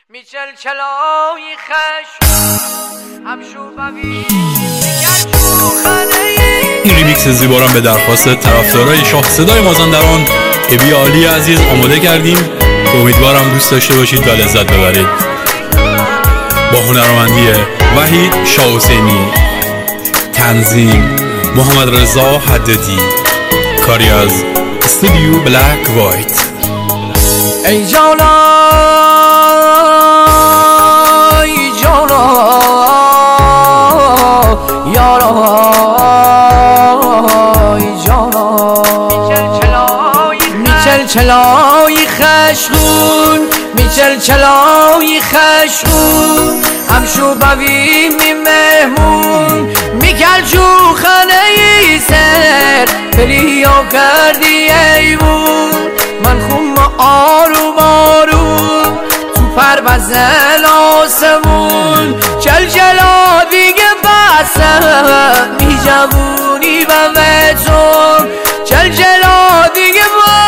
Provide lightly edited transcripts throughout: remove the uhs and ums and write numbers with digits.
میچل چلای خشم همشو ببین این ریمیکس زیبارم به درخواست طرفدارای شاه صدای مازندران ابی علی عزیز آماده کردیم. امیدوارم دوست داشته باشید و لذت ببرید. با هنرمندی وحید شاه حسینی، تنظیم محمد رضا حددی، کاری از استودیو بلک وایت. ای جانا ای جانا یارا ای جانا میچل چلای خشخون میچل چلای خشخون همشو بویم می مهمون میکل چو خانه ای سر بریا کردی ایمون من خون آروم آروم تو پروزن آسمون چل چلا دیگه بسم می جوونی و ویتون چل چلا دیگه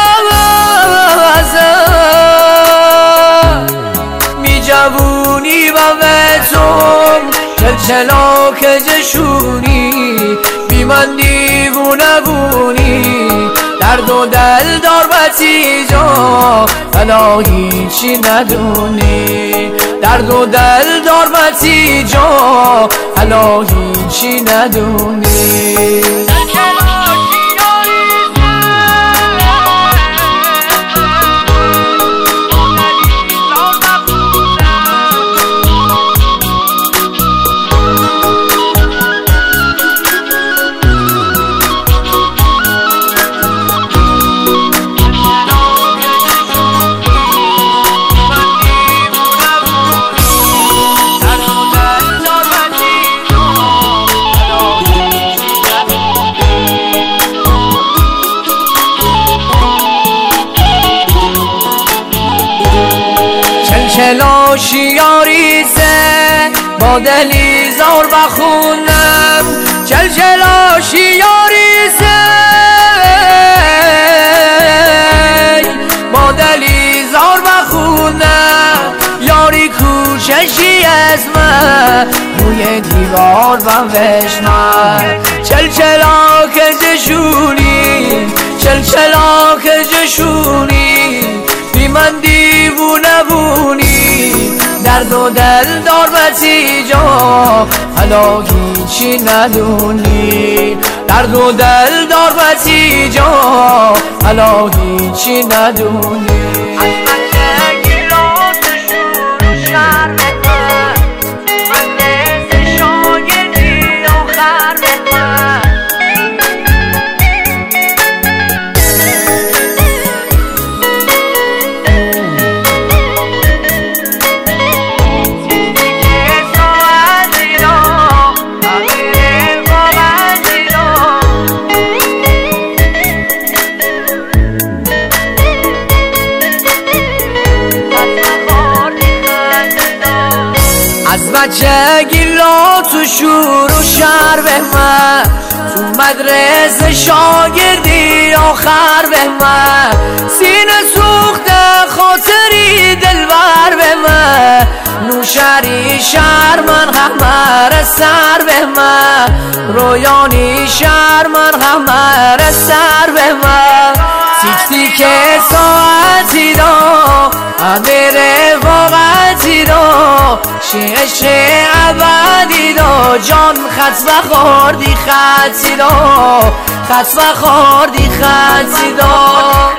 بسم می جوونی و ویتون چل چلا که جشونی بی من دیوونه بونی درد و دل دار بچی جا حالا هیچی ندونی درد و دل دار بچی جا حالا هیچی ندونی چلا شیاریزه با دلی زار بخونم چل چلا شیاریزه با دلی زار بخونم یاری کوششی از من روی دیوار بنوشتم چل چلا که جشونی چل چلا که جشونی بی من دیوونه بونی درد و دل دار بچی جا حالا هیچی ندونی درد و دل دار بچی جا حالا هیچی ندونی از بچگی لا تو شور و شر به من تو مدرسه شاگردی آخر به من سینه سوخته خاطری دلبر به من نوشری شهر من همه سر به من رویانی شهر من همه سر به من تیک تیک ساعتی دا امیر واقعتی دا عشق ابدی دا جان خط بخوردی خطی دا خط بخوردی خطی دا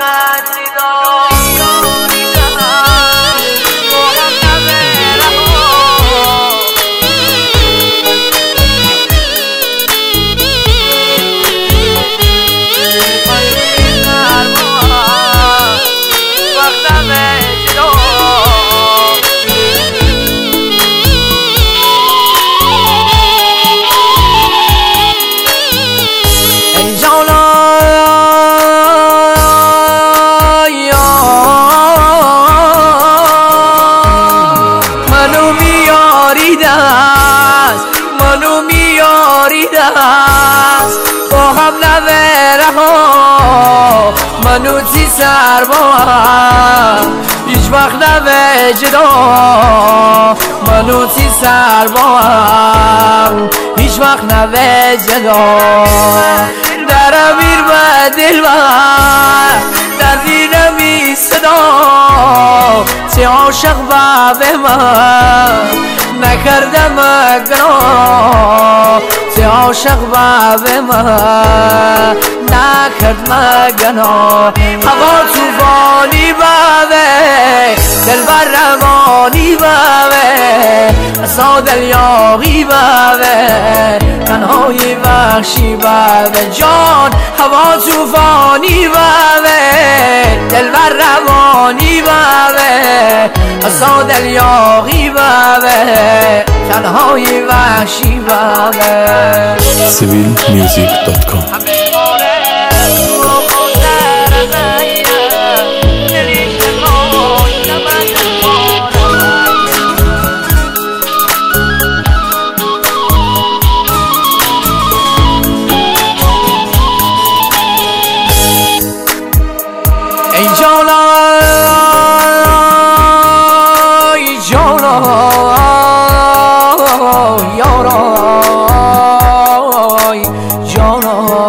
منو میاری دست با هم نبره ها منو تی سر با هم هیچ وقت نبه جدا سر با هم هیچ وقت نوه جدا در امیر و دل و دردی نمی صدا چه عاشق و به من نکردم گناه چه عاشق و به من نکرد مگناه هوا توفانی بوه دل بر روانی بوه اصلا دل یاغی بوه تنهای وحشی بوه جان هوا توفانی بوه دل بر روانی بوه اصلا دل یاغی بوه تنهای وحشی بوه civilmusic.com ای جانا ای جانا یارا ای جانا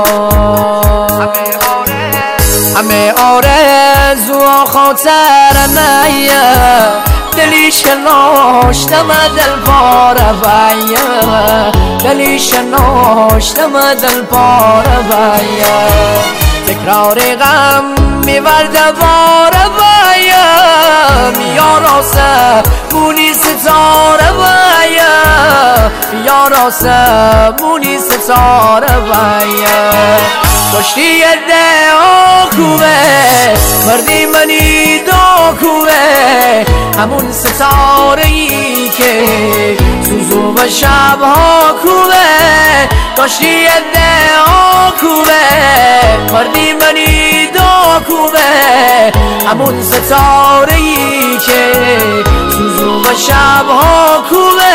همه آرزو و خاطرمه دلی شناشتم دل پاره بایه دلی شناشتم دل پاره بایه تکرار غم میورده باره بایم یاراسه مونی ستاره بایم یاراسه مونی ستاره بایم داشتی ادعا کوه مردی منی دا کوه همون ستاره ای که سوزو و شبها کوه داشتی ادعا کوه مردی منی دا کوه همون ستاره ای که سوزو و شبها کوه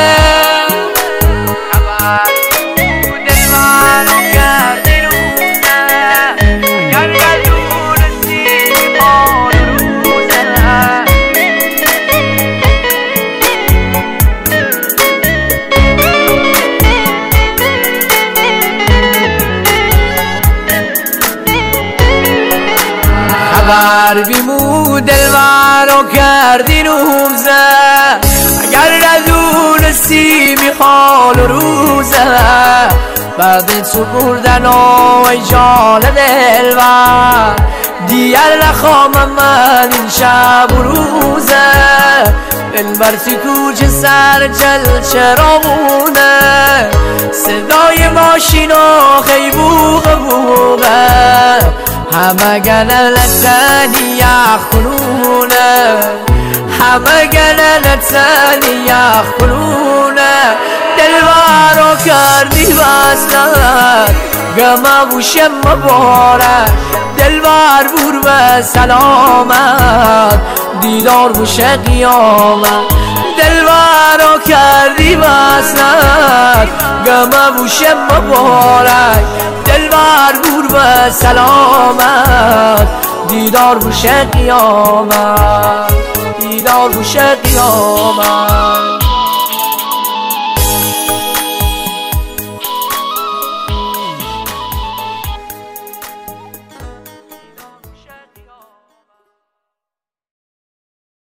خبر بیمو دلوارو کردی روزه اگر ندونستی میخوال روزه بعد تو بردن ای جان دلوار دیگر نخوام من این شب و روزه دلبر تو کوچه سر جل چراغونه صدای ماشین و خیبوغ بوغه همه گلالتانی یخونونه همه گلالتانی یخونونه دلوارو کردی وصلت گمه بوشم مبارک دلوار بور به سلامت دیدار بوشه قیامت دلوارو کردی وصلت گمه بوشه مبارک دلوار بور به سلامت دیدار بوشه قیامت دیدار بوشه قیامت